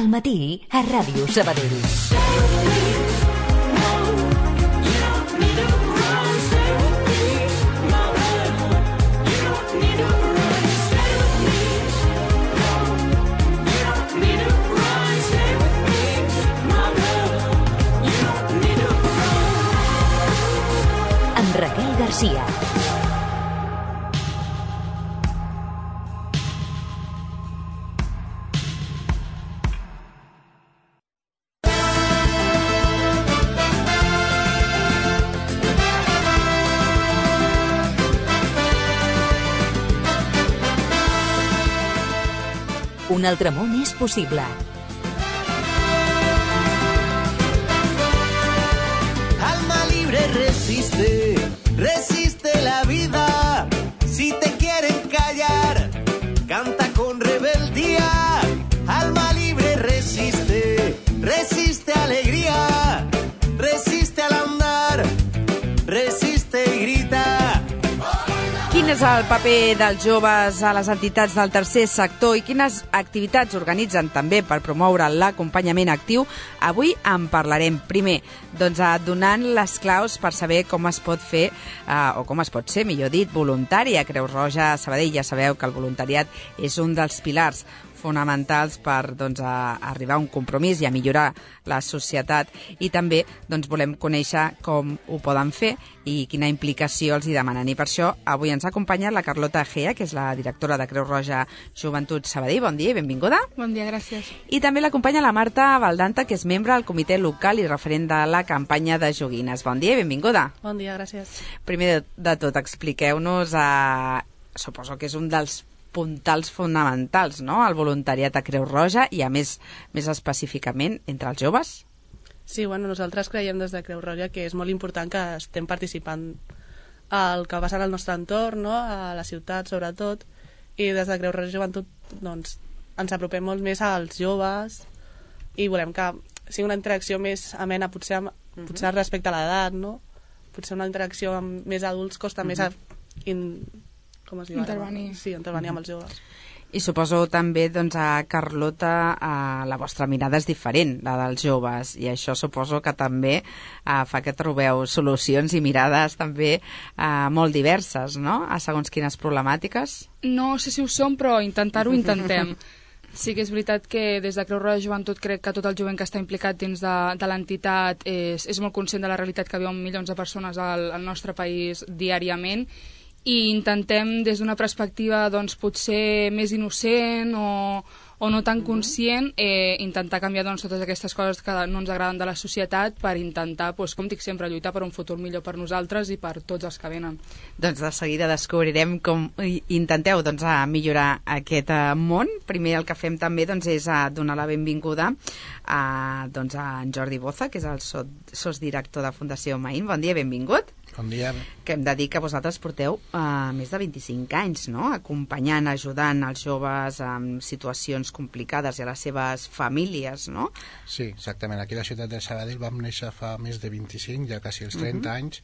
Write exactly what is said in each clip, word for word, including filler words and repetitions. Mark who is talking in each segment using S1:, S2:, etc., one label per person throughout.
S1: Al matí a Ràdio Sabadell. Amb Raquel Garcia. Un altre món és possible.
S2: Alma libre resiste, resiste la vida. Si te quieren callar, canta con rebeldía. Alma libre resiste, resiste alegría. Resiste al andar, resiste y grita.
S3: Quin és el paper dels joves a les entitats del tercer sector i quines activitats organitzen també per promoure l'acompanyament actiu? Avui en parlarem. Primer, doncs, donant les claus per saber com es pot fer, eh, o com es pot ser, millor dit, voluntari. A Creu Roja Sabadell ja sabeu que el voluntariat és un dels pilars fonamentals per doncs, a arribar a un compromís i a millorar la societat, i també doncs, volem conèixer com ho poden fer i quina implicació els hi demanen. I per això avui ens acompanya la Carlota Gea, que és la directora de Creu Roja Joventut Sabadell. Bon dia i benvinguda.
S4: Bon dia, gràcies.
S3: I també l'acompanya la Marta Valdanta, que és membre del comitè local i referent de la campanya de joguines. Bon dia i benvinguda.
S4: Bon dia, gràcies.
S3: Primer de, de tot, expliqueu-nos, a... suposo que és un dels puntals fonamentals, no?, el voluntariat a Creu Roja i, a més, més específicament, entre els joves.
S4: Sí, bueno, nosaltres creiem des de Creu Roja que és molt important que estem participant al que passa al nostre entorn, no?, a la ciutat sobretot, i des de Creu Roja Joventut doncs, ens apropem molt més als joves i volem que sigui una interacció més amena, potser, amb, uh -huh. potser respecte a l'edat, no? Potser una interacció amb més adults costa uh -huh. més a... In, com es diu
S5: intervenir.
S4: Ara? Sí, intervenir amb els joves.
S3: I suposo també, doncs, a Carlota, a la vostra mirada és diferent, la dels joves, i això suposo que també a, fa que trobeu solucions i mirades també a, molt diverses, no?, a segons quines problemàtiques.
S5: No sé si ho som, però intentar-ho intentem. Sí que és veritat que des de Creu Roja Joventut crec que tot el jovent que està implicat dins de, de l'entitat és, és molt conscient de la realitat que viuen milions de persones al, al nostre país diàriament, i intentem des d'una perspectiva doncs, potser més innocent o, o no tan conscient eh, intentar canviar doncs, totes aquestes coses que no ens agraden de la societat per intentar, doncs, com dic sempre, lluitar per un futur millor per nosaltres i per tots els que venen.
S3: Doncs de seguida descobrirem com intenteu doncs, a millorar aquest uh, món. Primer el que fem també doncs, és a donar la benvinguda a, doncs, a en Jordi Boza, que és el sotsdirector de Fundació Maín. Bon dia, benvingut.
S6: Bon dia.
S3: Que hem de dir que vosaltres porteu uh, més de vint-i-cinc anys, no?, acompanyant, ajudant els joves en situacions complicades i a les seves famílies, no?
S6: Sí, exactament. Aquí a la ciutat de Sabadell vam néixer fa més de vint-i-cinc, ja quasi els trenta uh-huh. anys,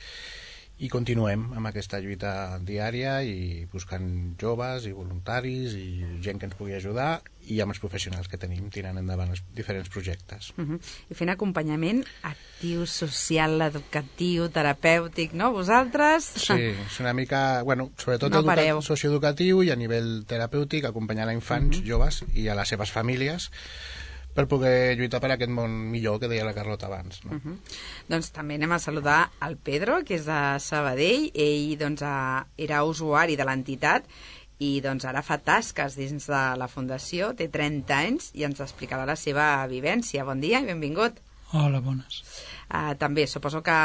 S6: i continuem amb aquesta lluita diària i buscant joves i voluntaris i gent que ens pugui ajudar, i amb els professionals que tenim tirant endavant els diferents projectes.
S3: Uh-huh. I fent acompanyament actiu, social, educatiu, terapèutic, no? Vosaltres?
S6: Sí, és una mica, bueno, sobretot
S3: no
S6: educa- socioeducatiu i a nivell terapèutic, acompanyant a infants, uh-huh. joves i a les seves famílies per poder lluitar per aquest món millor que deia la Carlota abans, no?
S3: Uh-huh. Doncs també anem a saludar el Pedro, que és de Sabadell. Ell doncs, era usuari de l'entitat i doncs, ara fa tasques dins de la Fundació, té trenta anys i ens explicarà la seva vivència. Bon dia i benvingut.
S7: Hola, bones.
S3: Uh, també suposo que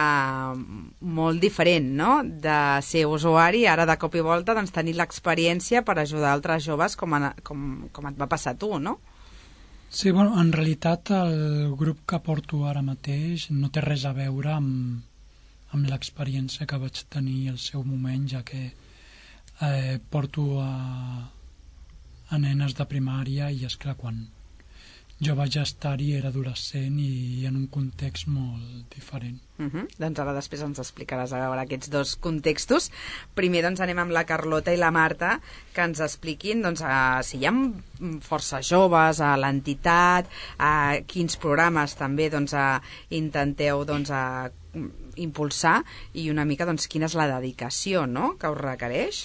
S3: molt diferent, no?, de ser usuari, ara de cop i volta doncs, tenir l'experiència per ajudar altres joves com, a, com, com et va passar tu, no?
S7: Sí, bueno, en realitat el grup que porto ara mateix no té res a veure amb, amb l'experiència que vaig tenir al seu moment, ja que eh, porto a, a nenes de primària i, esclar, quan jo vaig estar-hi, era adolescent i en un context molt diferent.
S3: Uh -huh. Doncs ara després ens explicaràs a veure aquests dos contextos. Primer doncs anem amb la Carlota i la Marta, que ens expliquin doncs, a, si hi ha força joves a l'entitat, a quins programes també doncs, a, intenteu doncs, a, impulsar i una mica doncs, quina és la dedicació, no?, que us requereix.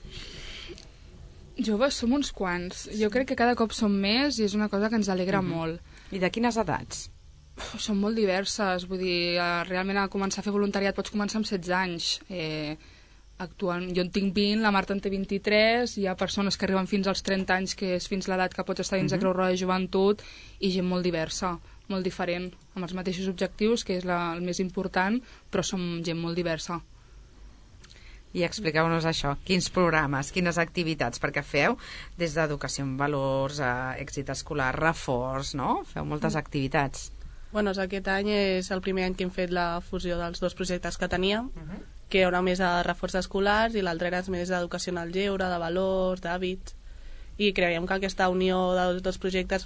S5: Joves som uns quants. Jo crec que cada cop som més i és una cosa que ens alegra uh-huh. molt.
S3: I de quines edats?
S5: Uf, són molt diverses. Vull dir, realment a començar a fer voluntariat pots començar amb setze anys. Eh, actualment, jo en tinc vint, la Marta en té vint-i-tres, hi ha persones que arriben fins als trenta anys, que és fins l'edat que pots estar dins uh-huh. de Creu Roja de Joventut, i gent molt diversa, molt diferent, amb els mateixos objectius, que és la, el més important, però som gent molt diversa.
S3: I expliqueu-nos això, quins programes, quines activitats, perquè feu des d'educació en valors, a èxit escolar, reforç, no? Feu moltes activitats.
S4: Bueno, aquest any és el primer any que hem fet la fusió dels dos projectes que teníem, uh-huh. que era més de reforç escolars i l'altre era més d'educació en el lleure, de valors, d'hàbits, i creiem que aquesta unió dels dos projectes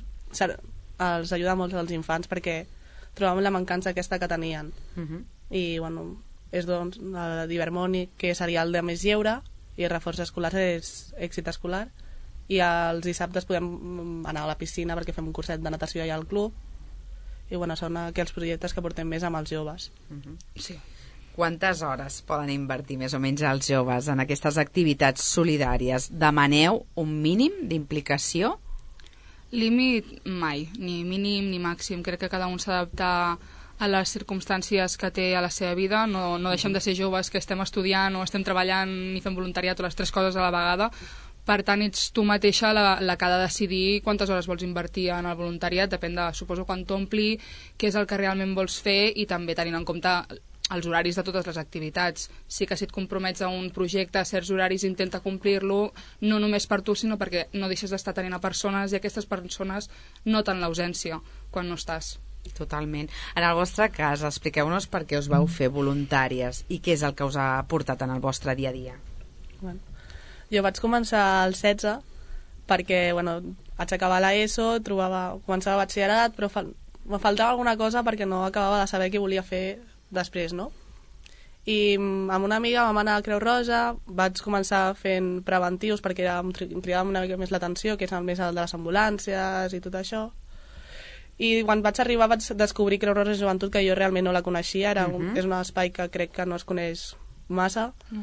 S4: els ajuda molt als infants perquè trobàvem la mancança aquesta que tenien. Uh-huh. I, bueno, és doncs el d'Ibermònic, que seria el de més lleure, i el reforç escolar és èxit escolar, i els dissabtes podem anar a la piscina perquè fem un curset de natació allà al club, i bueno, són aquells projectes que portem més amb els joves.
S3: Uh-huh. Sí. Quantes hores poden invertir més o menys els joves en aquestes activitats solidàries? Demaneu un mínim d'implicació?
S5: Límit mai, ni mínim ni màxim. Crec que cada un s'ha d'adaptar a les circumstàncies que té a la seva vida. No, no deixem de ser joves que estem estudiant o estem treballant ni fem voluntariat o les tres coses a la vegada. Per tant, ets tu mateixa la, la que ha de decidir quantes hores vols invertir en el voluntariat. Depèn de, suposo, quan t'ompli, què és el que realment vols fer i també tenint en compte els horaris de totes les activitats. Sí que si et compromets a un projecte a certs horaris, intenta complir-lo, no només per tu, sinó perquè no deixes d'estar tenint a persones i aquestes persones noten l'ausència quan no estàs.
S3: Totalment. En el vostre cas, expliqueu-nos per què us vau fer voluntàries i què és el que us ha portat en el vostre dia a dia.
S4: Bueno, jo vaig començar als setze perquè, bueno, vaig acabar l'ESO, trobava, començava batxillerat, però fal me faltava alguna cosa perquè no acabava de saber què volia fer després, no? I amb una amiga vam anar a Creu Roja, vaig començar fent preventius perquè ja em cridava una mica més l'atenció, que és el més el de les ambulàncies i tot això. I quan vaig arribar vaig descobrir Creu Roja de Joventut, que jo realment no la coneixia, era un, uh-huh. és un espai que crec que no es coneix massa. Uh-huh.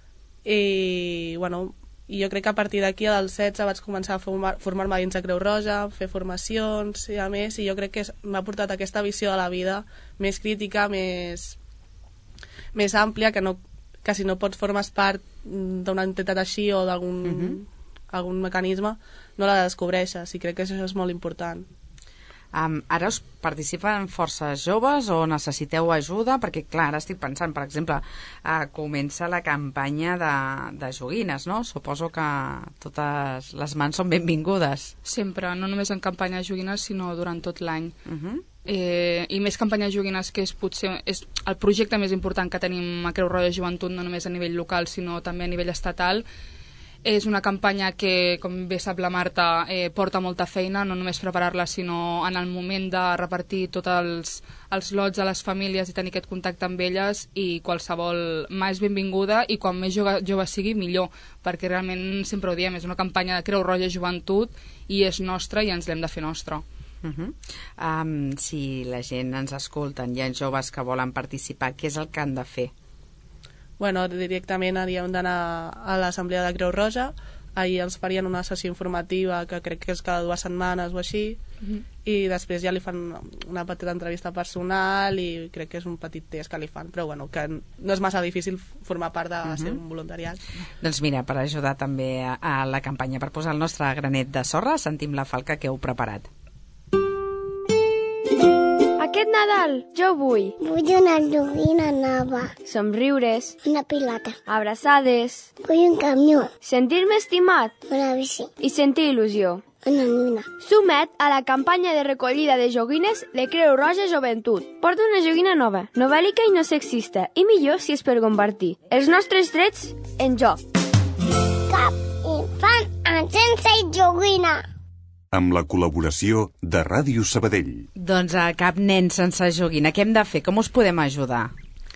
S4: I, bueno, jo crec que a partir d'aquí, dels setze, vaig començar a formar-me dins de Creu Roja, fer formacions i a més, i jo crec que m'ha portat aquesta visió de la vida més crítica, més, més àmplia, que, no, que si no pots formes part d'una entitat així o d'algun uh-huh. algun mecanisme, no la descobreixes, i crec que això és molt important.
S3: Um, ara us participen forces joves o necessiteu ajuda? Perquè, clar, ara estic pensant, per exemple, uh, comença la campanya de, de joguines, no? Suposo que totes les mans són benvingudes.
S5: Sempre, no només en campanya de joguines, sinó durant tot l'any.
S3: Uh-huh.
S5: eh, I més campanya de joguines, que és potser és el projecte més important que tenim a Creu Roja de Joventut, no només a nivell local, sinó també a nivell estatal. És una campanya que, com bé sap la Marta, eh, porta molta feina, no només preparar-la, sinó en el moment de repartir tots els, els lots a les famílies i tenir aquest contacte amb elles, i qualsevol mà és benvinguda, i quan més jove, jove sigui, millor, perquè realment sempre ho diem, és una campanya de Creu Roja Joventut i és nostra i ens l'hem de fer nostra.
S3: Uh-huh. um, si la gent ens escolta, hi ha joves que volen participar, què és el que han de fer?
S4: Bueno, directament havíem d'anar a l'assemblea de Creu Roja, ahir els farien una sessió informativa que crec que és cada dues setmanes o així, uh-huh. i després ja li fan una petita entrevista personal i crec que és un petit test que li fan, però bueno, que no és massa difícil formar part de uh-huh. ser un voluntariat.
S3: Doncs mira, per ajudar també a, a la campanya, per posar el nostre granet de sorra, sentim la falca que heu preparat.
S8: Aquest Nadal jo vull.
S9: Vull una joguina nova.
S8: Somriures.
S9: Una pilota.
S8: Abraçades.
S9: Vull un camió.
S8: Sentir-me estimat.
S9: Una bici.
S8: I sentir il·lusió.
S9: Una nina.
S8: Suma't a la campanya de recollida de joguines de Creu Roja Joventut. Porta una joguina nova, novèl·lica i no sexista, i millor si és per compartir. Els nostres drets en joc.
S9: Cap infant sense joguina.
S10: amb la col·laboració de Ràdio Sabadell.
S3: Doncs a cap nen sense joguina. Què hem de fer? Com us podem ajudar?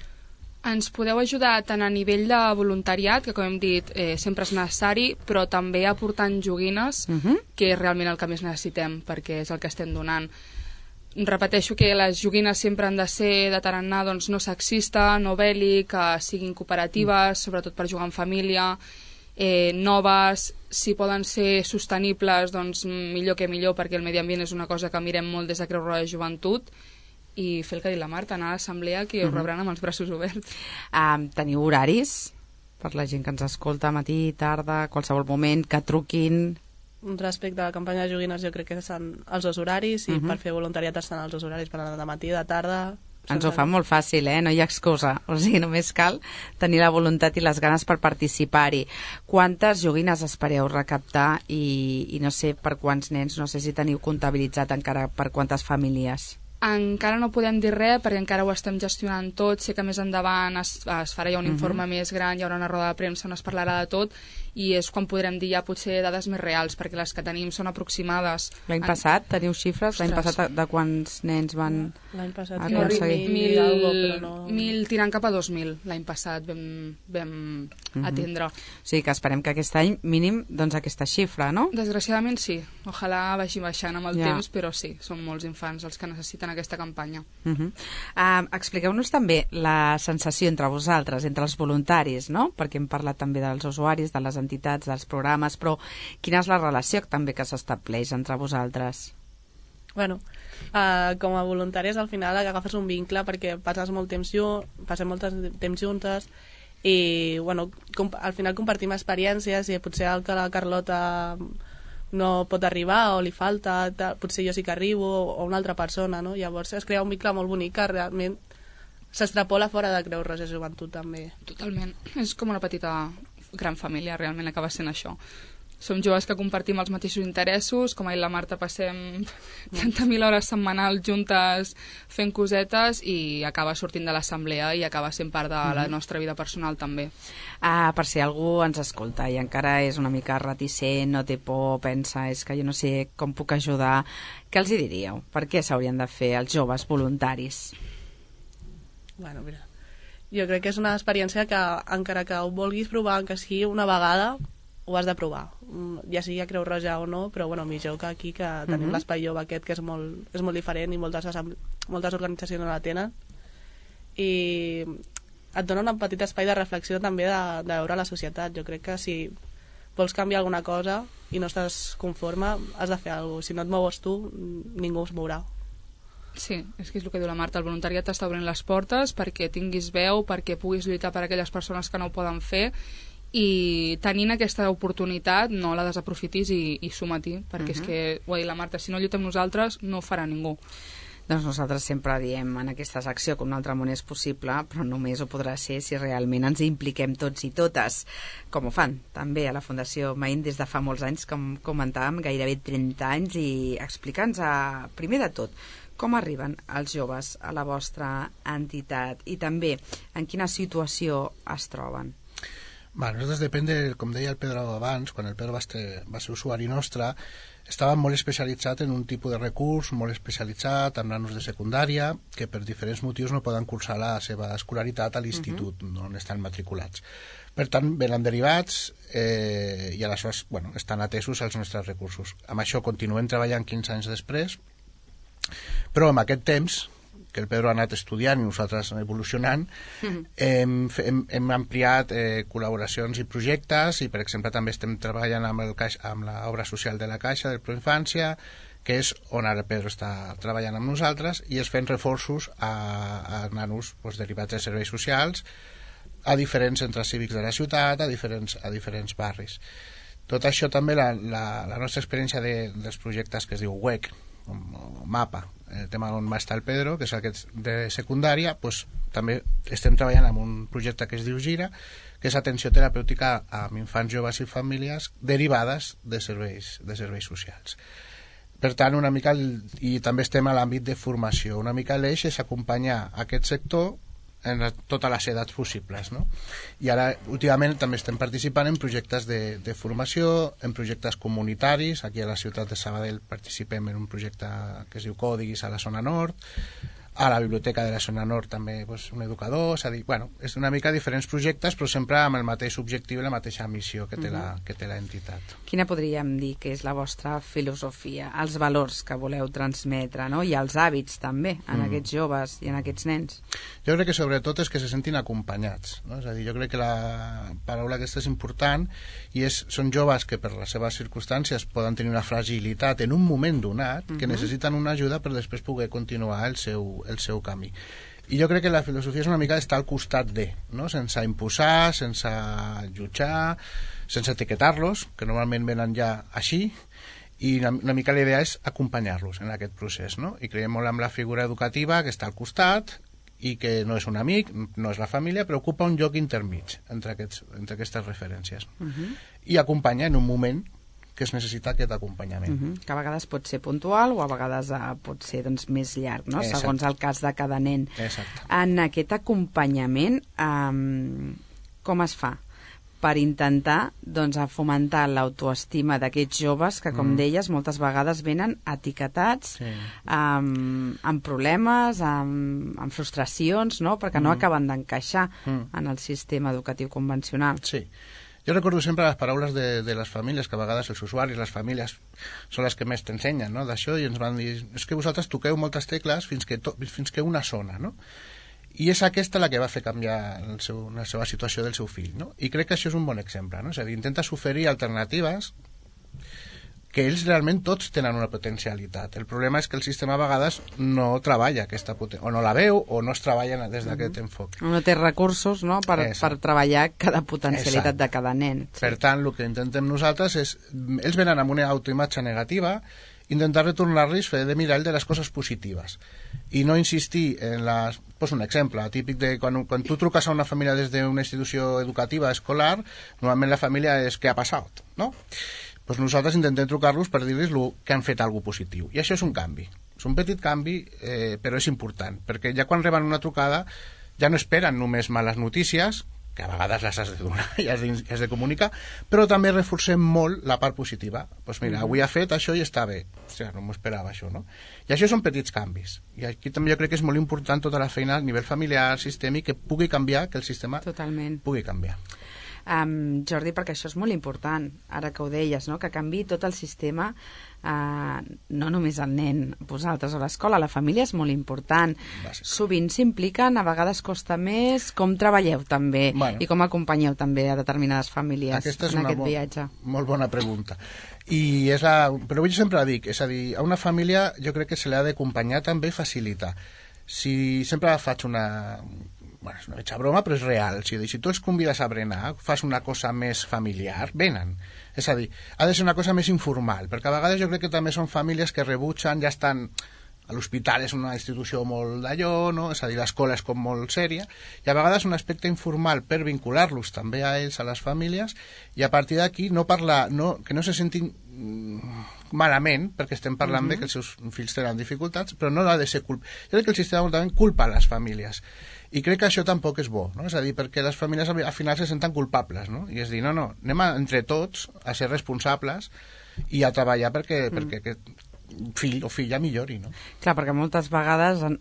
S5: Ens podeu ajudar tant a nivell de voluntariat, que com hem dit eh, sempre és necessari, però també aportant joguines, uh -huh. que és realment el que més necessitem, perquè és el que estem donant. Repeteixo que les joguines sempre han de ser de tarannà doncs, no sexista, no bèl·lic, que siguin cooperatives, sobretot per jugar en família, eh, noves, si poden ser sostenibles, doncs millor que millor, perquè el medi ambient és una cosa que mirem molt des de Creu Roja de Joventut, i fer el que ha dit la Marta, anar a l'assemblea, que us rebran amb els braços oberts.
S3: Um, teniu horaris per la gent que ens escolta, matí, tarda, qualsevol moment, que truquin?
S4: Respecte a la campanya de joguines, jo crec que estan els dos horaris, i uh -huh. per fer voluntariat estan els dos horaris, per anar de matí, de tarda...
S3: Ens ho fa molt fàcil, eh? No hi ha excusa. O sigui, només cal tenir la voluntat i les ganes per participar-hi. Quantes joguines espereu recaptar i, i no sé per quants nens, no sé si teniu comptabilitzat encara per quantes famílies?
S5: Encara no podem dir res perquè encara ho estem gestionant tot. Sé que més endavant es, es farà ja un informe uh-huh. més gran, hi haurà una roda de premsa on es parlarà de tot, i és quan podrem dir ja potser dades més reals, perquè les que tenim són aproximades.
S3: L'any en... passat teniu xifres? L'any passat de quants nens van
S4: L'any passat
S3: no,
S4: mil, mil, algo, però no...
S5: mil tirant cap a dos mil l'any passat vam, vam uh-huh. atendre.
S3: O sigui que esperem que aquest any mínim doncs aquesta xifra, no?
S5: Desgraciadament sí. Ojalà vagi baixant amb el
S3: ja.
S5: temps, però sí, són molts infants els que necessiten aquesta campanya.
S3: Uh-huh. uh, Expliqueu-nos també la sensació entre vosaltres, entre els voluntaris, no? Perquè hem parlat també dels usuaris, de les entitats, dels programes, però quina és la relació també que s'estableix entre vosaltres?
S4: Bueno, uh, com a voluntàries al final agafes un vincle perquè passes molt temps junts, passem molt temps juntes i bueno, al final compartim experiències i potser el que la Carlota no pot arribar o li falta, tal, potser jo sí que arribo o una altra persona, no? Llavors es crea un vincle molt bonic que realment s'extrapola fora de Creu Roja Joventut també.
S5: Totalment, és com una petita gran família, realment acaba sent això. Som joves que compartim els mateixos interessos, com ha dit la Marta, passem trenta mil hores setmanals juntes fent cosetes i acaba sortint de l'assemblea i acaba sent part de la nostra vida personal també.
S3: Ah, per si algú ens escolta i encara és una mica reticent, no té por, pensa, és que jo no sé com puc ajudar, què els hi diríeu? Per què s'haurien de fer els joves voluntaris?
S4: Bueno, mira, jo crec que és una experiència que encara que ho vulguis provar, que sigui una vegada, ho has de provar, ja sigui a Creu Roja o no, però bueno, millor que aquí, que tenim uh-huh. l'espai jove aquest, que és molt, és molt diferent i moltes, moltes organitzacions no la tenen, i et dona un petit espai de reflexió també de, de veure la societat. Jo crec que si vols canviar alguna cosa i no estàs conforme, has de fer alguna cosa. Si no et mous tu, ningú es mourà.
S5: Sí, és que és el que diu la Marta, el voluntariat t'està obrint les portes perquè tinguis veu, perquè puguis lluitar per aquelles persones que no ho poden fer, i tenint aquesta oportunitat no la desaprofitis i, i suma-t'hi, perquè uh-huh. és que, ho ha dit la Marta, si no lluitem nosaltres no ho farà ningú.
S3: Doncs nosaltres sempre diem en aquesta secció que un altre món és possible, però només ho podrà ser si realment ens impliquem tots i totes, com ho fan també a la Fundació Maín des de fa molts anys, com comentàvem, gairebé trenta anys, i explica'ns a, primer de tot, com arriben els joves a la vostra entitat i també en quina situació es troben.
S6: Bueno, nosaltres depèn de, com deia el Pedro abans, quan el Pedro va ser, va ser usuari nostre, estava molt especialitzat en un tipus de recurs, molt especialitzat amb nanos de secundària, que per diferents motius no poden cursar la seva escolaritat a l'institut, uh-huh. on estan matriculats. Per tant, venen derivats eh, i aleshores bueno, estan atesos als nostres recursos. Amb això continuem treballant quinze anys després, però en aquest temps que el Pedro ha anat estudiant i nosaltres evolucionant, mm-hmm. hem, hem, hem ampliat eh, col·laboracions i projectes, i per exemple també estem treballant amb, el Caixa, amb l'obra social de la Caixa de Proinfància, que és on ara el Pedro està treballant amb nosaltres, i es fent reforços a, a nanos pues, derivats de serveis socials a diferents centres cívics de la ciutat, a diferents, a diferents barris. Tot això també, la, la, la nostra experiència de, dels projectes que es diu W E C, o MAPA, el tema on va estar el Pedro, que és aquest de secundària, pues, també estem treballant amb un projecte que es diu Gira, que és atenció terapèutica amb infants, joves i famílies derivades de serveis, de serveis socials. Per tant, una mica, el, i també estem a l'àmbit de formació, una mica l'eix és acompanyar aquest sector en totes les edats possibles, no? I ara, últimament, també estem participant en projectes de, de formació, en projectes comunitaris. Aquí a la ciutat de Sabadell participem en un projecte que es diu Còdiguis a la zona nord. A la biblioteca de la zona nord també pues, un educador, és a dir, bueno, és una mica diferents projectes, però sempre amb el mateix objectiu i la mateixa missió que té, la, que té l'entitat.
S3: Quina podríem dir que és la vostra filosofia, els valors que voleu transmetre, no? I els hàbits també en mm. aquests joves i en aquests nens?
S6: Jo crec que sobretot és que se sentin acompanyats, no? És a dir, jo crec que la paraula aquesta és important i és, són joves que per les seves circumstàncies poden tenir una fragilitat en un moment donat, que mm-hmm. necessiten una ajuda per després poder continuar el seu el seu camí. I jo crec que la filosofia és una mica d'estar al costat de, no? Sense imposar, sense jutjar, sense etiquetar-los, que normalment venen ja així, i una, una mica la idea és acompanyar-los en aquest procés, no? I creiem molt en la figura educativa que està al costat i que no és un amic, no és la família, però ocupa un lloc intermig entre, aquests, entre aquestes referències. Uh-huh. I acompanya en un moment que es necessita aquest acompanyament.
S3: Uh-huh. Que a vegades pot ser puntual o a vegades uh, pot ser doncs, més llarg, no? Segons el cas de cada nen.
S6: Exacte.
S3: En aquest acompanyament, um, com es fa? Per intentar doncs, a fomentar l'autoestima d'aquests joves que, com mm. deies, moltes vegades venen etiquetats, sí. amb, amb problemes, amb, amb frustracions, no? Perquè mm. no acaben d'encaixar mm. en el sistema educatiu convencional.
S6: Sí. Jo recordo sempre les paraules de, de les famílies, que a vegades els usuaris, les famílies, són les que més t'ensenyen, no?, d'això, i ens van dir, és que vosaltres toqueu moltes tecles fins que, to, fins que una sona, no? I és aquesta la que va fer canviar el seu, la seva situació del seu fill, no? I crec que això és un bon exemple, no? És a dir, intentes oferir alternatives que ells realment tots tenen una potencialitat. El problema és que el sistema a vegades no treballa aquesta potència, o no la veu, o no es treballa des d'aquest mm-hmm. enfoc.
S3: No té recursos, no?, per, per treballar cada potencialitat Exacte. De cada nen.
S6: Sí. Per tant, el que intentem nosaltres és, ells venen amb una autoimatge negativa, intentar retornar-los, fer de mirall de les coses positives i no insistir en les... Pues un exemple típic de quan, quan tu truques a una família des d'una institució educativa escolar, normalment la família és què ha passat, no? Pues nosaltres intentem trucar-los per dir-los que han fet alguna cosa positiu. I això és un canvi. És un petit canvi, eh, però és important, perquè ja quan reben una trucada ja no esperen només males notícies, que a vegades les has de donar i has de, has de comunicar, però també reforcem molt la part positiva. Doncs mira, avui ha fet això i està bé. Hòstia, no m'ho esperava això, no? I això són petits canvis. I aquí també jo crec que és molt important tota la feina a nivell familiar, sistèmic, que pugui canviar, que el sistema
S3: Totalment.
S6: Pugui canviar.
S3: Um, Jordi, perquè això és molt important, ara que ho deies, no? Que canvi tot el sistema, uh, no només el nen, vosaltres a l'escola, la família és molt important.
S6: Bàsic.
S3: Sovint s'impliquen, a vegades costa més. Com treballeu també bueno, i com acompanyeu també a determinades famílies
S6: aquesta és
S3: en
S6: una
S3: aquest
S6: mo-
S3: viatge?
S6: Molt bona pregunta. I és la, però jo sempre dic, és a dir, a una família jo crec que se l'ha d'acompanyar també i facilitar. Si sempre faig una... Bueno, és una mitja broma, però és real. Si, si tu els convides a berenar, fas una cosa més familiar, venen. És a dir, ha de ser una cosa més informal, perquè a vegades jo crec que també són famílies que rebutgen, ja estan... A l'hospital és una institució molt d'allò, no? És a dir, l'escola és com molt sèria, i a vegades un aspecte informal per vincular-los també a ells, a les famílies, i a partir d'aquí no parlar, no, que no se sentin malament, perquè estem parlant uh-huh. bé, que els seus fills tenen dificultats, però no ha de ser culpa. Jo crec que el sistema també culpa a les famílies. I crec que això tampoc és bo, no? És a dir, perquè les famílies al final se senten culpables, no? I és dir, no, no, anem a, entre tots a ser responsables i a treballar perquè, mm. perquè aquest fill o filla millori, no?
S3: Clar, perquè moltes vegades eh,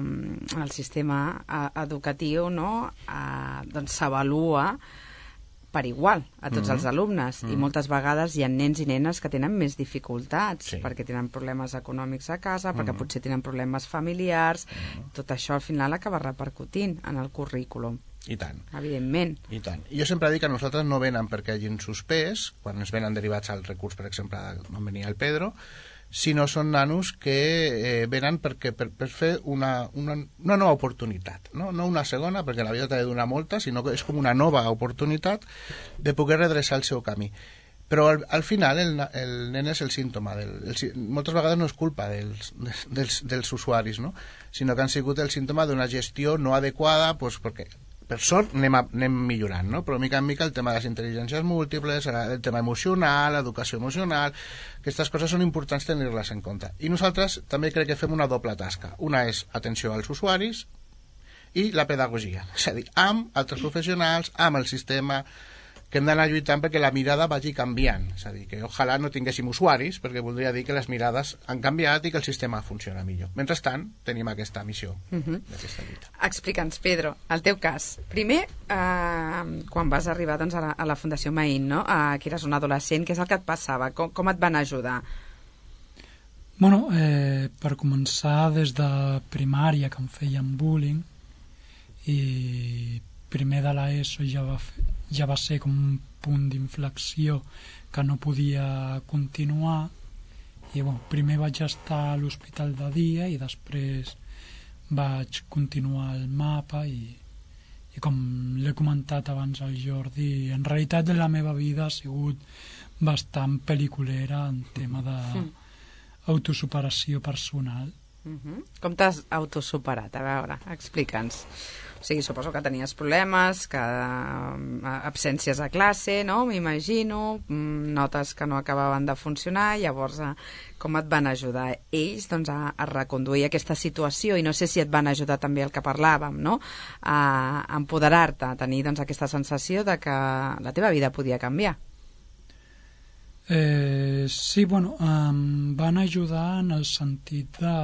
S3: el sistema eh, educatiu, no?, eh, doncs s'avalua per igual a tots mm-hmm. els alumnes mm-hmm. i moltes vegades hi ha nens i nenes que tenen més dificultats sí. perquè tenen problemes econòmics a casa, perquè mm-hmm. potser tenen problemes familiars, mm-hmm. tot això al final acaba repercutint en el currículum.
S6: I tant.
S3: Evidentment.
S6: I tant. I jo sempre dic que nosaltres no venen perquè hagin suspès, quan es venen derivats al recurs, per exemple, on venia el Pedro, sinó són nanos que eh, venen perquè, per, per fer una, una, una nova oportunitat, no? No una segona, perquè la vida t'ha de donar molta, sinó que és com una nova oportunitat de poder redreçar el seu camí. Però al, al final el, el nen és el símptoma. Del, el, moltes vegades no és culpa dels, dels, dels usuaris, no? Sinó que han sigut el símptoma d'una gestió no adequada, pues, perquè per sort anem, a, anem millorant, no? Però mica en mica el tema de les intel·ligències múltiples, el tema emocional, l'educació emocional, aquestes coses són importants tenir-les en compte. I nosaltres també crec que fem una doble tasca. Una és atenció als usuaris i la pedagogia, és a dir, amb altres professionals, amb el sistema, que hem d'anar lluitant perquè la mirada vagi canviant, és a dir, que ojalà no tinguéssim usuaris, perquè voldria dir que les mirades han canviat i que el sistema funciona millor. Mentrestant, tenim aquesta missió, uh-huh. d'aquesta lluita.
S3: Explica'ns, Pedro, el teu cas. Primer, eh, quan vas arribar doncs, a, la, a la Fundació Maín, no? eh, que eres un adolescent, què és el que et passava? Com, com et van ajudar?
S7: Bueno, eh, per començar, des de primària, que em feien bullying, i primer de l'ESO ja va fer ja va ser com un punt d'inflexió que no podia continuar i bueno, primer vaig estar a l'hospital de dia i després vaig continuar el mapa i, i com l'he comentat abans al Jordi, en realitat la meva vida ha sigut bastant pel·liculera en tema d'autosuperació personal.
S3: Uh-huh. Com t'has autosuperat? A veure, explica'ns. O sigui, suposo que tenies problemes, que uh, absències a classe, no? M'imagino, notes que no acabaven de funcionar, llavors uh, com et van ajudar ells doncs, a, a reconduir aquesta situació? I no sé si et van ajudar també el que parlàvem, no? A empoderar-te, a tenir doncs, aquesta sensació de que la teva vida podia canviar.
S7: Eh, sí, bueno, em van ajudar en el sentit de...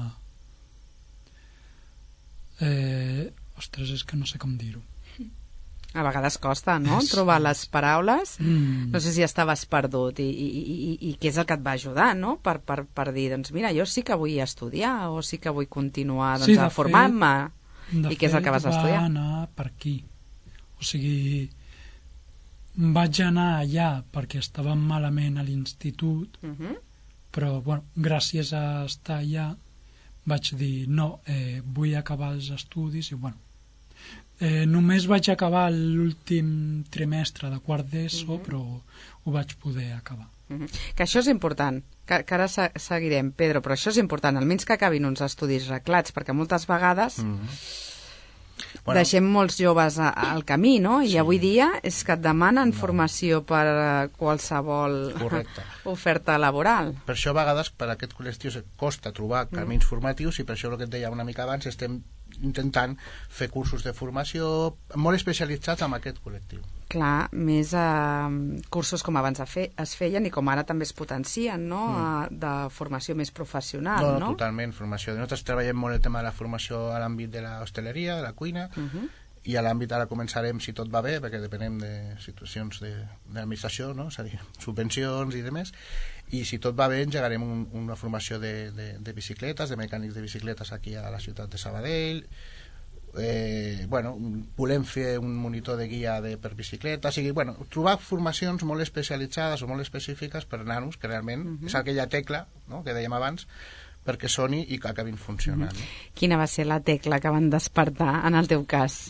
S7: Eh, ostres, és que no sé com dir-ho.
S3: A vegades costa, no?, sí. Trobar les paraules.
S7: Mm.
S3: No sé si estaves perdut i, i, i, i què és el que et va ajudar, no?, per, per, per dir, doncs mira, jo sí que vull estudiar o sí que vull continuar doncs, sí, a formar-me. I què és el que vas estudiar?
S7: De fet, va anar per aquí. O sigui, vaig anar allà perquè estava malament a l'institut, uh-huh. però, bueno, gràcies a estar allà vaig dir, no, eh, vull acabar els estudis i, bueno, eh, només vaig acabar l'últim trimestre de quart d'ESO, uh-huh. però ho vaig poder acabar.
S3: Uh-huh. Que això és important, que, que ara se seguirem, Pedro, però això és important, almenys que acabin uns estudis reglats, perquè moltes vegades... Uh-huh. Bueno, deixem molts joves a, al camí, no? I sí. Avui dia és que et demanen no. formació per a qualsevol Correcte. Oferta laboral.
S6: Per això a vegades per a aquest col·lectiu costa trobar camins mm. formatius i per això el que et deia una mica abans estem intentant fer cursos de formació molt especialitzats en aquest col·lectiu.
S3: Clar, més eh, cursos com abans fe, es feien i com ara també es potencien, no? Mm. De formació més professional, no?
S6: No, totalment, formació. Nosaltres treballem molt el tema de la formació a l'àmbit de l'hostaleria, de la cuina, uh-huh. i a l'àmbit ara començarem, si tot va bé, perquè depenem de situacions de, de l'administració, no? És a dir, subvencions i demés, i si tot va bé engegarem un, una formació de, de, de bicicletes, de mecànics de bicicletes aquí a la ciutat de Sabadell. Eh, bueno, volem fer un monitor de guia de, per bicicleta, o sigui, bueno, trobar formacions molt especialitzades o molt específiques per nanos, que realment uh-huh. és aquella tecla, no?, que dèiem abans, perquè soni i que acabin funcionant. Uh-huh.
S3: No? Quina va ser la tecla que van despertar en el teu cas?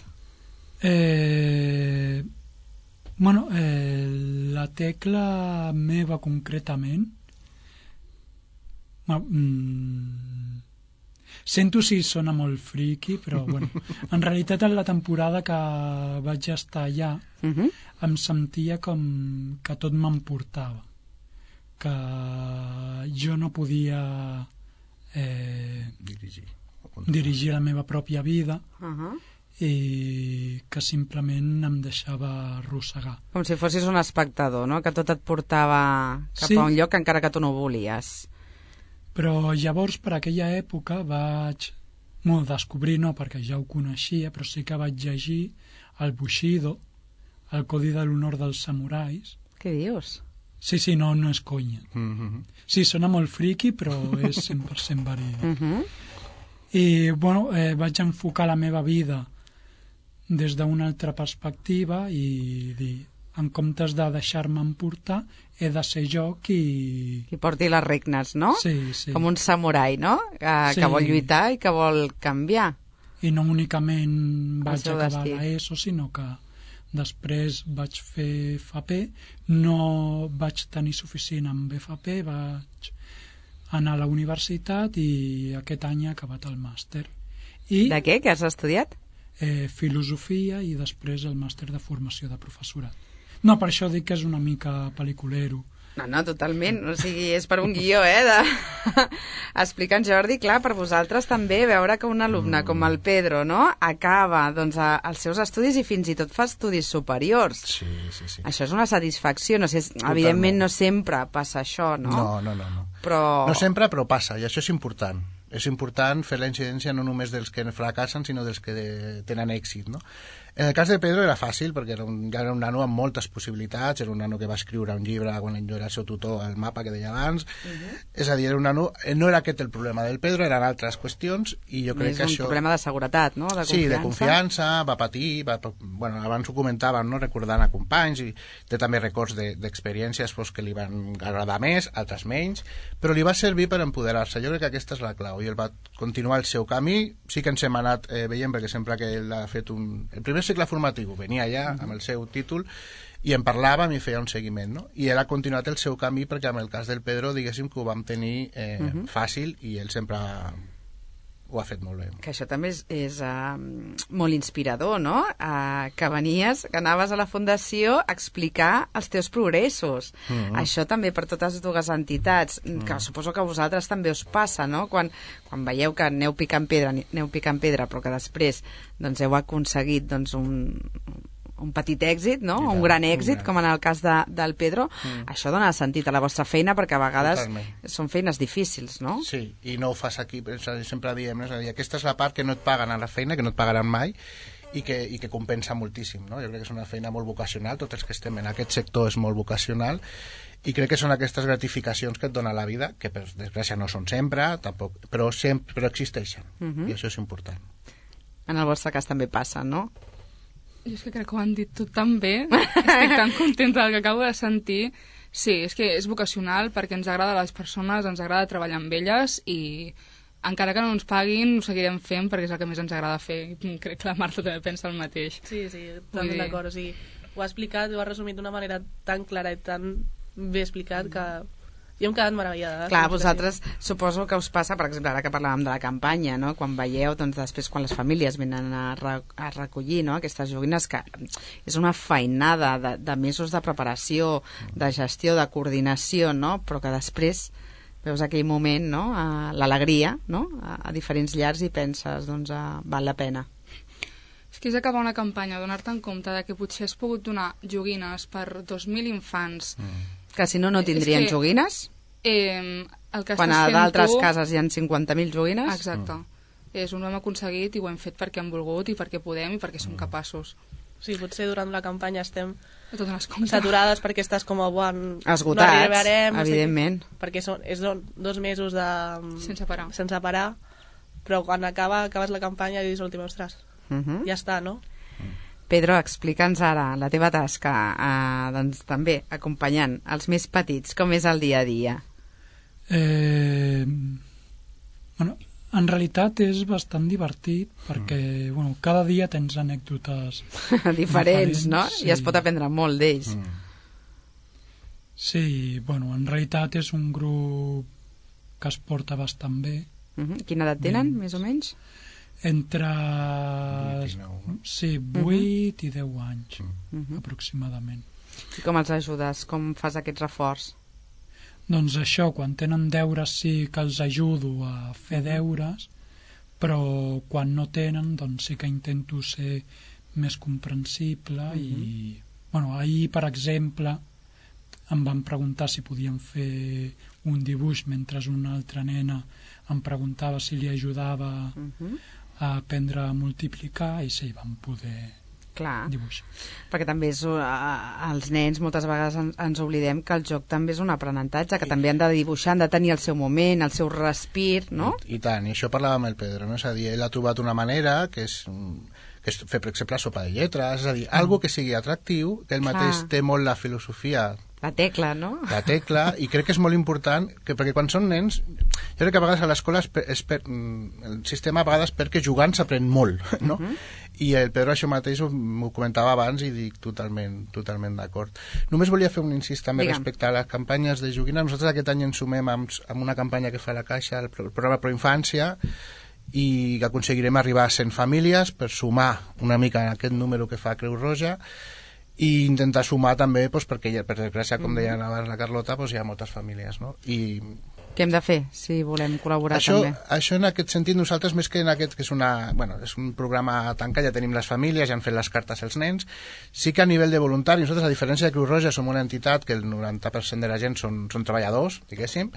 S7: Eh, bueno, eh, la tecla meva concretament, bueno, mm, sento si sona molt friqui, però bueno, en realitat en la temporada que vaig estar allà uh-huh. em sentia com que tot m'emportava, que jo no podia eh,
S6: dirigir.
S7: dirigir la meva pròpia vida
S3: uh-huh.
S7: i que simplement em deixava arrossegar.
S3: Com si fossis un espectador, no?, que tot et portava cap
S7: sí.
S3: a un lloc encara que tu no ho volies.
S7: Però llavors, per aquella època, vaig... Bueno, descobrir no, perquè ja ho coneixia, però sí que vaig llegir el Bushido, el Codi de l'Honor dels Samurais.
S3: Què dius?
S7: Sí, sí, no, no és conya. Mm-hmm. Sí, sona molt friqui, però és cent per cent verídic. Mm-hmm. I, bueno, eh, vaig enfocar la meva vida des d'una altra perspectiva i dir, en comptes de deixar-me emportar, he de ser jo qui...
S3: Qui porti les regnes, no?
S7: Sí, sí.
S3: Com un samurai, no? Que,
S7: sí.
S3: que vol lluitar i que vol canviar.
S7: I no únicament vaig acabar l'ESO, sinó que després vaig fer F A P, no vaig tenir suficient amb F A P, vaig anar a la universitat i aquest any he acabat el màster. I,
S3: de què? Què has estudiat?
S7: Eh, filosofia i després el màster de formació de professorat. No, per això dic que és una mica pel·liculero,
S3: No, no, totalment. O sigui, és per un guió, eh? De... Explica en Jordi, clar, per vosaltres també veure que un alumne mm. com el Pedro, no?, acaba doncs, a, els seus estudis i fins i tot fa estudis superiors.
S6: Sí, sí, sí.
S3: Això és una satisfacció. No sé, evidentment no sempre passa això, no?
S6: No, no, no. No,
S3: però...
S6: no sempre, però passa, i això és important. És important fer la incidència no només dels que fracassen, sinó dels que tenen èxit, no? En el cas de Pedro era fàcil, perquè era un, ja era un nano amb moltes possibilitats, era un nano que va escriure un llibre quan jo era el seu tutor, el mapa que deia abans, uh-huh. És a dir, era un nano... No era aquest el problema del Pedro, eren altres qüestions, i jo crec
S3: és
S6: que
S3: un
S6: això...
S3: problema de seguretat, no?, de confiança.
S6: Sí, de confiança, va patir, va... Bueno, abans ho comentàvem, no?, recordant a companys, i té també records d'experiències pues, que li van agradar més, altres menys, però li va servir per empoderar-se. Jo crec que aquesta és la clau, i ell va continuar el seu camí. Sí que ens hem anat eh, veient, perquè sempre que ell ha fet un... El primer cicle formatiu venia ja uh-huh. amb el seu títol i en parlàvem i feia un seguiment, no? I ell ha continuat el seu camí, perquè en el cas del Pedro diguéssim que ho vam tenir eh, uh-huh. fàcil, i ell sempre ho ha fet molt bé.
S3: Que això també és, és uh, molt inspirador, no? Uh, que venies, que anaves a la Fundació a explicar els teus progressos. Mm-hmm. Això també per totes dues entitats, mm. que suposo que a vosaltres també us passa, no? Quan, quan veieu que aneu picant pedra, aneu picant pedra, però que després doncs, heu aconseguit doncs, un, un petit èxit, no? Un gran èxit, com en el cas de, del Pedro, mm. això dona sentit a la vostra feina, perquè a vegades Totalment. Són feines difícils, no?
S6: Sí, i no ho fas aquí, sempre diem, és a dir, aquesta és la part que no et paguen a la feina, que no et pagaran mai, i que, i que compensa moltíssim, no? Jo crec que és una feina molt vocacional, tots els que estem en aquest sector és molt vocacional, i crec que són aquestes gratificacions que et dona la vida, que per desgràcia no són sempre, tampoc, però, sempre, però existeixen, uh-huh. i això és important.
S3: En el vostre cas també passa, no?
S5: Jo és que crec que ho han dit tot tan bé. Estic tan contenta del que acabo de sentir. Sí, és que és vocacional perquè ens agrada a les persones, ens agrada treballar amb elles i encara que no ens paguin ho seguirem fent perquè és el que més ens agrada fer. Crec que la Marta també pensa el mateix.
S4: Sí, sí, també d'acord. O sigui, ho ha explicat, ho ha resumit d'una manera tan clara i tan bé explicat que... Jo em he quedat meravellada.
S3: Clar, vosaltres suposo que us passa, per exemple, ara que parlàvem de la campanya, no? Quan veieu, doncs després quan les famílies venen a, re a recollir, no?, aquestes joguines, que és una feinada de, de mesos de preparació, de gestió, de coordinació, no?, però que després veus aquell moment, no?, l'alegria, no?, a, a diferents llars i penses, doncs, a, val la pena.
S5: És que és acabar una campanya, donar-te en compte de que potser has pogut donar joguines per dos mil infants.
S3: Mm. Que si no, no tindrien que, joguines?
S5: Eh, el que
S3: Quan a d'altres tu... cases hi ha cinquanta mil joguines?
S5: Exacte. Mm. És un ho hem aconseguit i ho hem fet perquè hem volgut i perquè podem i perquè som capaços.
S4: Sí, potser durant la campanya estem
S5: totes les
S4: saturades perquè estàs com a bon...
S3: Esgotats,
S4: no arribarem,
S3: evidentment.
S4: No sé, perquè són, és dos mesos de...
S5: Sense parar.
S4: Sense parar, però quan acaba, acabes la campanya i dius, últim, ostres, uh -huh. ja està, no?
S3: Pedro, explica'ns ara la teva tasca, eh, doncs també acompanyant els més petits, com és el dia a dia?
S7: Eh, bueno, en realitat és bastant divertit perquè mm. bueno, cada dia tens anècdotes
S3: diferents, diferents, no? Sí. I es pot aprendre molt d'ells. Mm.
S7: Sí, bueno, en realitat és un grup que es porta bastant bé.
S3: Mm-hmm. Quina edat tenen, més o menys?
S7: Entre sí, vuit uh-huh. i deu anys uh-huh. aproximadament.
S3: I com els ajudes? Com fas aquest reforç?
S7: Doncs això, quan tenen deures sí que els ajudo a fer deures, però quan no tenen doncs sí que intento ser més comprensible uh-huh. i bueno, ahir per exemple em van preguntar si podíem fer un dibuix mentre una altra nena em preguntava si li ajudava uh-huh. a aprendre a multiplicar i sí, vam poder
S3: Clar,
S7: dibuixar.
S3: Perquè també és, uh, els nens moltes vegades ens, ens oblidem que el joc també és un aprenentatge, que I, també han de dibuixar, han de tenir el seu moment, el seu respir, no?
S6: I, i tant, i això parlàvem amb el Pedro, no? És a dir, ell ha trobat una manera que és, que és fer, per exemple, sopa de lletres, és a dir, mm. algo que sigui atractiu, que ell
S3: Clar.
S6: mateix té molt la filosofia
S3: la tecla, no?
S6: La tecla, i crec que és molt important, que, perquè quan són nens, jo crec que a vegades a l'escola es per, el sistema a vegades perquè jugant s'aprèn molt, no? Uh-huh. I el Pedro això mateix m'ho comentava abans i dic totalment, totalment d'acord. Només volia fer un incís també Digue'm. respecte a les campanyes de joguina. Nosaltres aquest any ens sumem amb, amb una campanya que fa la Caixa, el programa Proinfància, i que aconseguirem arribar a cent famílies per sumar una mica en aquest número que fa Creu Roja. i intentar sumar també, doncs, perquè per desgràcia, com deia abans la Carlota, doncs, hi ha moltes famílies, no? I
S3: què hem de fer si volem col·laborar
S6: això,
S3: també?
S6: Això en aquest sentit nosaltres, més que en aquest, que és, una, bueno, és un programa tancat, ja tenim les famílies, ja han fet les cartes als nens, sí que a nivell de voluntari, nosaltres, a diferència de Creu Roja, som una entitat que el noranta per cent de la gent són, són treballadors, diguéssim,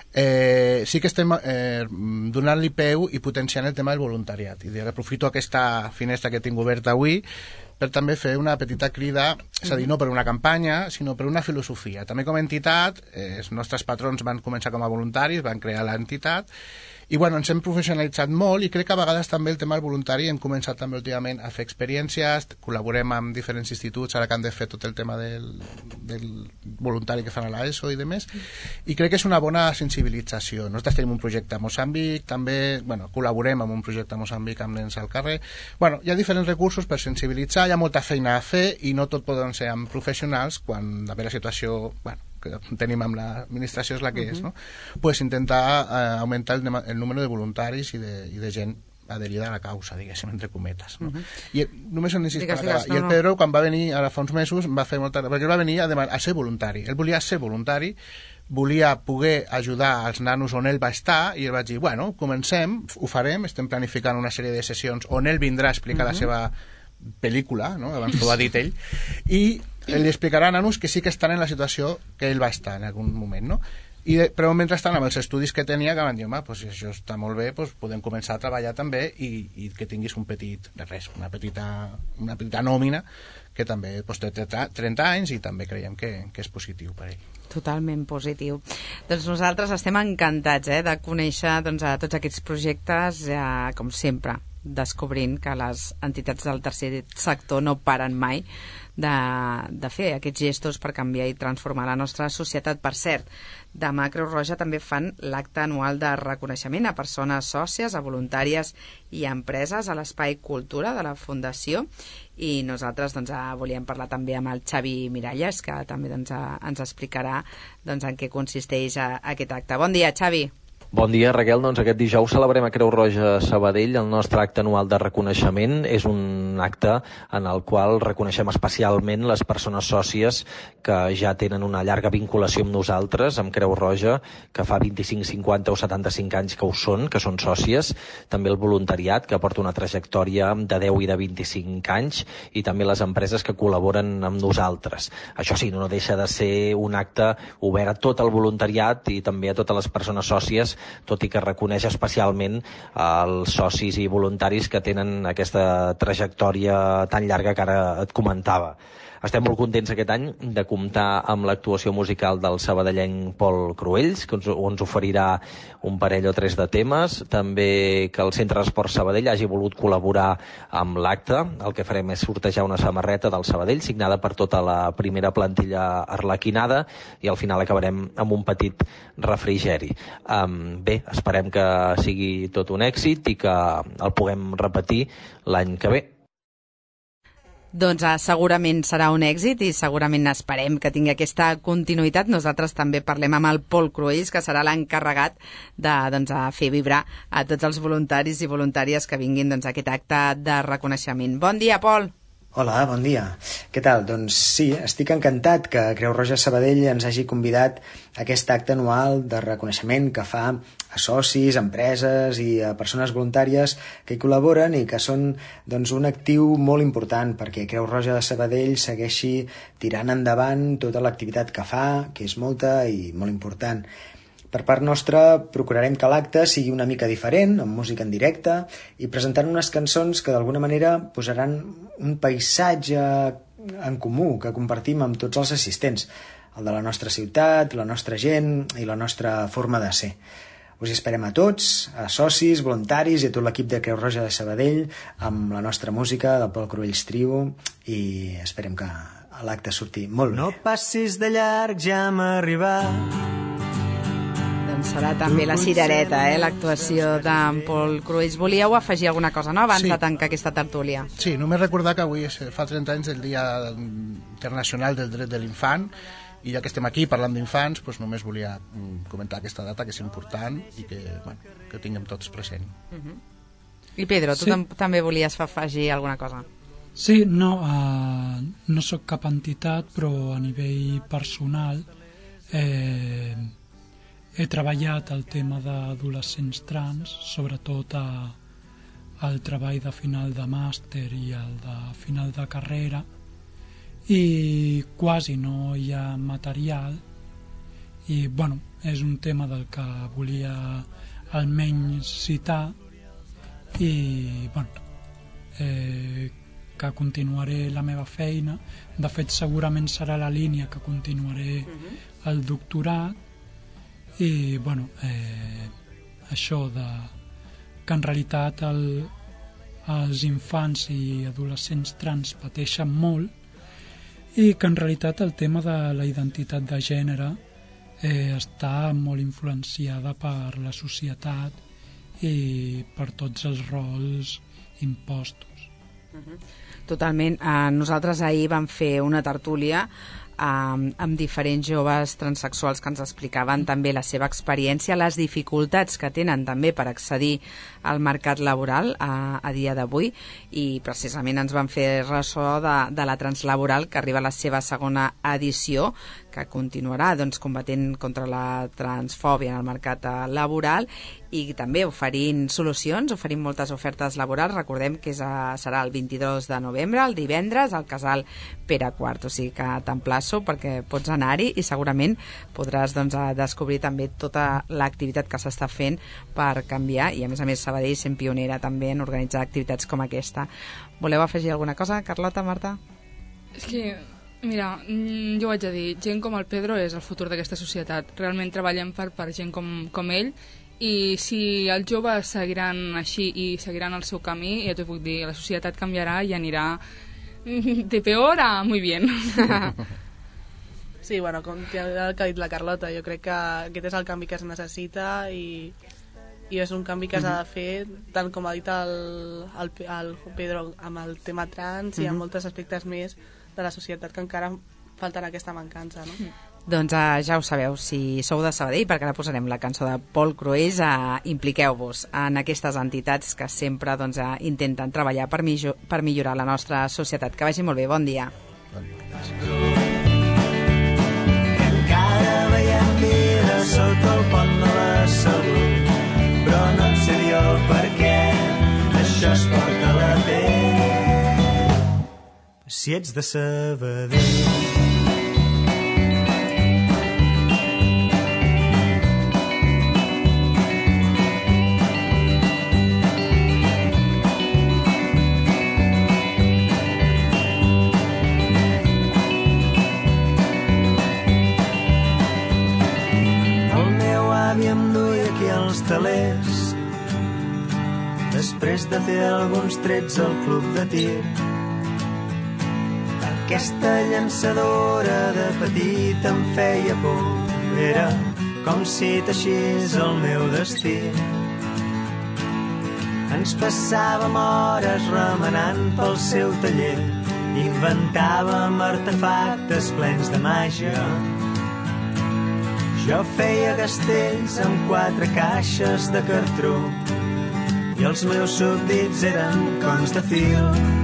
S6: eh, sí que estem eh, donant-li peu i potenciant el tema del voluntariat, i aprofito aquesta finestra que tinc oberta avui per també fer una petita crida, és a dir, no per una campanya, sinó per una filosofia. També com a entitat, eh, els nostres patrons van començar com a voluntaris, van crear l'entitat, i bueno, ens hem professionalitzat molt i crec que a vegades també el tema del voluntari hem començat també últimament a fer experiències, col·laborem amb diferents instituts ara que han de fer tot el tema del, del voluntari que fan a l'ESO i demés, i crec que és una bona sensibilització. Nosaltres tenim un projecte a Moçambic, també, bueno, col·laborem amb un projecte a Moçambic amb nens al carrer. Bueno, hi ha diferents recursos per sensibilitzar, hi ha molta feina a fer i no tot poden ser amb professionals quan també la situació, bueno, que tenim amb l'administració és la que uh -huh. és, no? Pues intentar eh, augmentar el, el número de voluntaris i de, i de gent adherida a la causa, diguéssim, entre cometes, no? Uh -huh. I només un incís per acabar. No, I el Pedro, quan va venir ara fa uns mesos, va fer molta... perquè ell va venir a, demanar, a ser voluntari. Ell volia ser voluntari, volia poder ajudar als nanos on ell va estar, i ell va dir, bueno, comencem, ho farem, estem planificant una sèrie de sessions on ell vindrà a explicar uh -huh. la seva pel·lícula, no? Abans ho ha dit ell, i ell li explicarà a nanos que sí que estan en la situació que ell va estar en algun moment, no? I de, però mentrestant, amb els estudis que tenia, que van dir, home, pues, si això està molt bé, pues, podem començar a treballar també i, i que tinguis un petit, de res, una petita, una petita nòmina que també pues, té trenta anys i també creiem que, que és positiu per ell.
S3: Totalment positiu. Doncs nosaltres estem encantats eh, de conèixer doncs, a tots aquests projectes, eh, com sempre, descobrint que les entitats del tercer sector no paren mai de, de fer aquests gestos per canviar i transformar la nostra societat. Per cert, demà Creu Roja també fan l'acte anual de reconeixement a persones sòcies, a voluntàries i a empreses a l'Espai Cultura de la Fundació, i nosaltres doncs, volíem parlar també amb el Xavi Miralles, que també doncs, ens explicarà doncs, en què consisteix aquest acte. Bon dia, Xavi.
S11: Bon dia, Raquel. Doncs aquest dijous celebrem a Creu Roja Sabadell el nostre acte anual de reconeixement. És un acte en el qual reconeixem especialment les persones sòcies que ja tenen una llarga vinculació amb nosaltres, amb Creu Roja, que fa vint-i-cinc, cinquanta o setanta-cinc anys que ho són, que són sòcies. També el voluntariat, que porta una trajectòria de deu i de vint-i-cinc anys, i també les empreses que col·laboren amb nosaltres. Això sí, no deixa de ser un acte obert a tot el voluntariat i també a totes les persones sòcies, tot i que reconeix especialment els socis i voluntaris que tenen aquesta trajectòria tan llarga que ara et comentava. Estem molt contents aquest any de comptar amb l'actuació musical del sabadellenc Pol Cruells, que ens, ens oferirà un parell o tres de temes. També que el Centre d'Esport Sabadell hagi volut col·laborar amb l'acte. El que farem és sortejar una samarreta del Sabadell, signada per tota la primera plantilla arlequinada, i al final acabarem amb un petit refrigeri. Um, bé, esperem que sigui tot un èxit i que el puguem repetir l'any que ve.
S3: Doncs ah, segurament serà un èxit i segurament esperem que tingui aquesta continuïtat. Nosaltres també parlem amb el Pol Cruells, que serà l'encarregat de doncs, a fer vibrar a tots els voluntaris i voluntàries que vinguin doncs, a aquest acte de reconeixement. Bon dia, Pol!
S12: Hola, bon dia. Què tal? Doncs sí, estic encantat que Creu Roja Sabadell ens hagi convidat a aquest acte anual de reconeixement que fa a socis, empreses i a persones voluntàries que hi col·laboren i que són doncs, un actiu molt important perquè Creu Roja de Sabadell segueixi tirant endavant tota l'activitat que fa, que és molta i molt important. Per part nostra, procurarem que l'acte sigui una mica diferent, amb música en directe, i presentant unes cançons que d'alguna manera posaran un paisatge en comú que compartim amb tots els assistents, el de la nostra ciutat, la nostra gent i la nostra forma de ser. Us esperem a tots, a socis, voluntaris i a tot l'equip de Creu Roja de Sabadell amb la nostra música del Pol Cruells Trio, i esperem que l'acte surti molt bé.
S2: No passis de llarg, ja hem arribat.
S3: Doncs serà també la cirereta, eh, l'actuació d'en Pol Cruells. Volíeu afegir alguna cosa, no?, abans sí. de tancar aquesta tertúlia.
S6: Sí, només recordar que avui fa trenta anys del Dia Internacional del Dret de l'Infant, i ja que estem aquí parlant d'infants, doncs només volia comentar aquesta data, que és important i que, bueno, que ho tinguem tots present.
S3: Uh-huh. I Pedro, tu sí. tam també volies afegir alguna cosa?
S7: Sí, no, uh, no sóc cap entitat, però a nivell personal eh, he treballat el tema d'adolescents trans, sobretot a, al treball de final de màster i el de final de carrera, i quasi no hi ha material, i bueno, és un tema del que volia almenys citar, i bueno, eh, que continuaré la meva feina. De fet, segurament serà la línia que continuaré el doctorat, i bueno, eh, això de que en realitat el, els infants i adolescents trans pateixen molt, i que en realitat el tema de la identitat de gènere eh, està molt influenciada per la societat i per tots els rols impostos.
S3: Uh-huh. Totalment. Uh, nosaltres ahir vam fer una tertúlia amb, amb diferents joves transsexuals que ens explicaven també la seva experiència, les dificultats que tenen també per accedir al mercat laboral a, a dia d'avui, i precisament ens van fer ressò de, de la Translaboral, que arriba a la seva segona edició, que continuarà doncs, combatent contra la transfòbia en el mercat laboral, i també oferint solucions, oferint moltes ofertes laborals. Recordem que és a, serà el vint-i-dos de novembre, el divendres, al Casal Pere quart, o sigui que t'emplaço perquè pots anar-hi i segurament podràs doncs, descobrir també tota l'activitat que s'està fent per canviar, i a més a més Sabadell sent pionera també en organitzar activitats com aquesta. Voleu afegir alguna cosa, Carlota, Marta?
S5: És que, mira, jo ho haig de dir, gent com el Pedro és el futur d'aquesta societat. Realment treballem per, per gent com, com ell, i si els joves seguiran així i seguiran el seu camí, ja t'ho puc dir, la societat canviarà i anirà de peor a muy bien.
S4: Sí, bueno, com el que ha dit la Carlota, jo crec que aquest és el canvi que es necessita, i, i és un canvi que s'ha de fer, tant com ha dit el, el, el Pedro amb el tema trans, i amb molts aspectes més de la societat que encara falten aquesta mancança, no?
S3: Doncs uh, ja ho sabeu, si sou de Sabadell, perquè ara posarem la cançó de Pol Cruells, uh, impliqueu-vos en aquestes entitats que sempre doncs, uh, intenten treballar per, millo per millorar la nostra societat. Que vagi molt bé, bon dia. Bon dia.
S2: Encara veiem vida sota el pont de la salut, però no et sé dir el per què això es porta a la pell. Si ets de Sabadell, talers, després de fer alguns trets al club de tir. Aquesta llançadora de petit em feia por, era com si teixís el meu destí. Ens passàvem hores remenant pel seu taller, inventàvem artefactes plens de màgia. Jo feia castells amb quatre caixes de cartró i els meus súbdits eren cons de fil.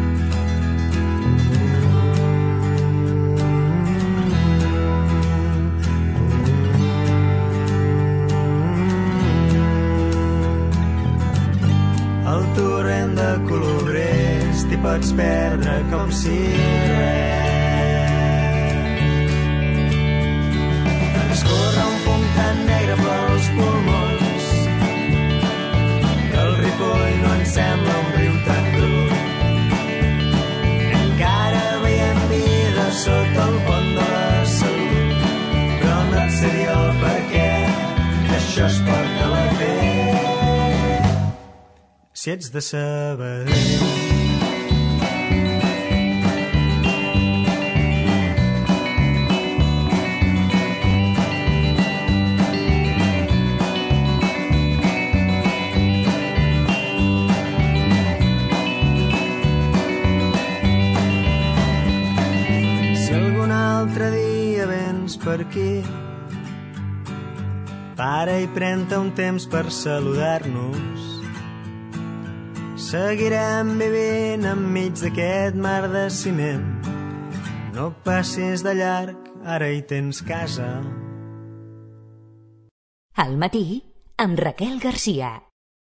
S2: El torrent de colorers t'hi pots perdre com si res. Tan negre pels pulmons, que el Ripoll no ens sembla un riu tan dur. Encara veiem vida sota el pont de la salut, però no et sé dir el per què això es porta a la pell. Si ets de Sabadell, per aquí, para i pren-te un temps per saludar-nos. Seguirem vivint enmig d'aquest mar de ciment. No passis de llarg, ara hi tens casa.
S1: Al matí, amb Raquel Garcia.